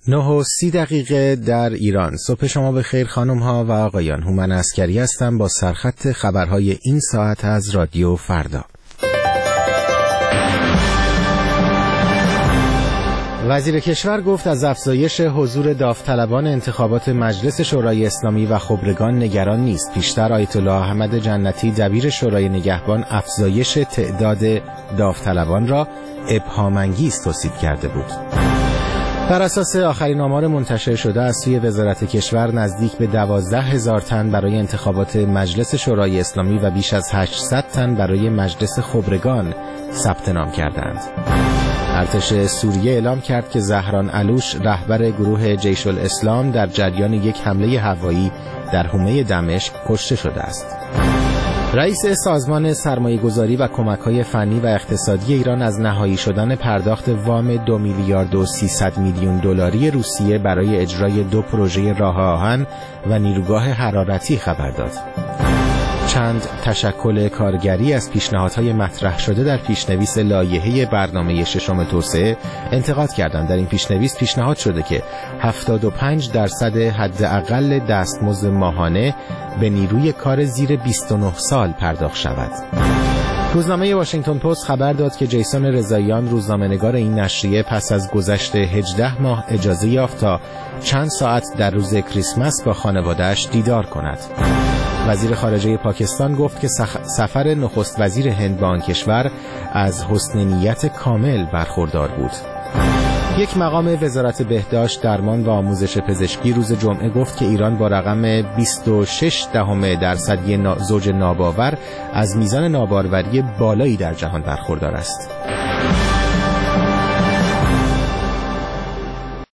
9:30 در ایران. صبح شما بخیر خانم ها و آقایان. هومن عسکری هستم با سرخط خبرهای این ساعت از رادیو فردا. وزیر کشور گفت از افزایش حضور داوطلبان انتخابات مجلس شورای اسلامی و خبرگان نگران نیست. پیشتر آیت الله احمد جنتی دبیر شورای نگهبان افزایش تعداد داوطلبان را ابهام‌انگیز توصیف کرده بود. بر اساس آخرین آمار منتشر شده از سوی وزارت کشور نزدیک به 12,000 تن برای انتخابات مجلس شورای اسلامی و بیش از 800 تن برای مجلس خبرگان ثبت نام کردند. ارتش سوریه اعلام کرد که زهران علوش رهبر گروه جیش الاسلام در جریان یک حمله هوایی در حومه دمشق کشته شده است. رئیس سازمان سرمایه‌گذاری و کمک‌های فنی و اقتصادی ایران از نهایی شدن پرداخت وام 2,300,000,000 دلاری روسیه برای اجرای 2 پروژه راه آهن و نیروگاه حرارتی خبر داد. چند تشکل کارگری از پیشنهادهای مطرح شده در پیشنویس لایحه برنامه ششم توسعه انتقاد کردند. در این پیشنویس پیشنهاد شده که 75% حداقل دستمزد ماهانه به نیروی کار زیر 29 سال پرداخت شود. روزنامه واشنگتن پست خبر داد که جیسون رضاییان روزنامه‌نگار این نشریه پس از گذشت 18 ماه اجازه یافت تا چند ساعت در روز کریسمس با خانواده‌اش دیدار کند. وزیر خارجه پاکستان گفت که سفر نخست وزیر هند به آن کشور از حسن نیت کامل برخوردار بود. یک مقام وزارت بهداشت، درمان و آموزش پزشکی روز جمعه گفت که ایران با رقم 26% زوج ناباور از میزان ناباروری بالایی در جهان برخوردار است.